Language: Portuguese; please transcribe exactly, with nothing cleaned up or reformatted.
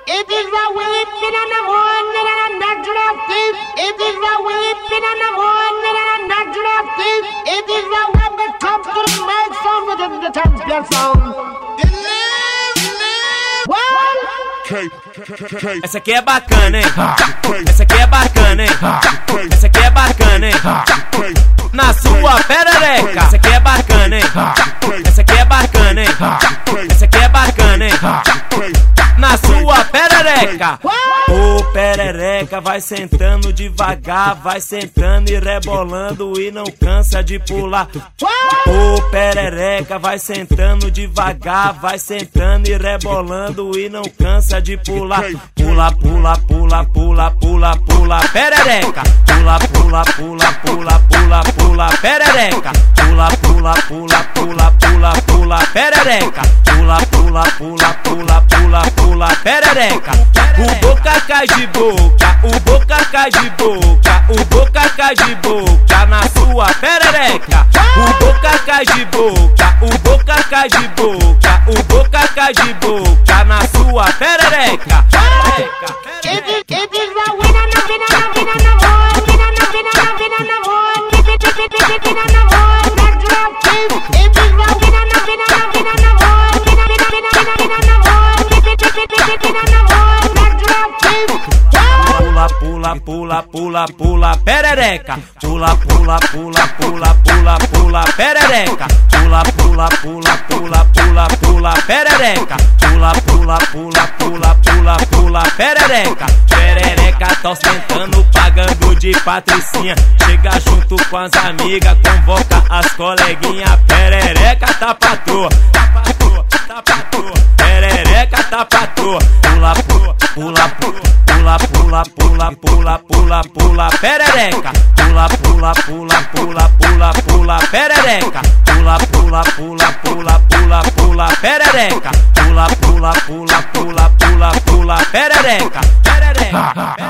It is a weeping and a mourning and a natural thief. It is a weeping and a mourning and a natural thief. It is a when the top to the mic sound within the champion sound. Essa aqui é bacana, hein? Essa aqui é bacana, hein? Essa aqui é bacana, hein? Na sua perereca. Essa aqui é bacana, hein? Essa aqui é bacana, hein? Essa aqui é bacana, hein? Na sua perereca. Ô perereca, vai sentando devagar, vai sentando e rebolando e não cansa de pular. Ô perereca, vai sentando devagar, vai sentando e rebolando e não cansa de pular. Pula, pula, pula, pula, pula, pula, perereca. Pula, pula, pula, pula, pula, pula, perereca. Pula, pula, pula, pula, pula, pula, perereca. Pula, pula, pula, pula, pula, pula, perereca. O boca cai de boca, o boca cai de boca, o boca cai de boca na sua perereca. O boca cai de boca, o boca cai de boca, o boca cai de boca na sua perereca. Pula, pula, pula, pula, pula, perereca. Pula, pula, pula, pula, pula, pula, perereca. Pula, pula, pula, pula, pula, pula, perereca. Pula, pula, pula, pula, pula, pula, perereca. Perereca tá ostentando, pagando de patricinha. Chega junto com as amigas, convoca as coleguinhas. Perereca tá patroa, tá patroa, tá patroa. Perereca tá patroa. Pula, pula, pula, pula, pula, pula, pula, pula, pula, perereca. Pula, pula, pula, pula, pula, pula, perereca. Pula, pula, pula, pula, pula, pula, perereca. Pula, pula, pula, pula, pula, pula, perereca. Perereca.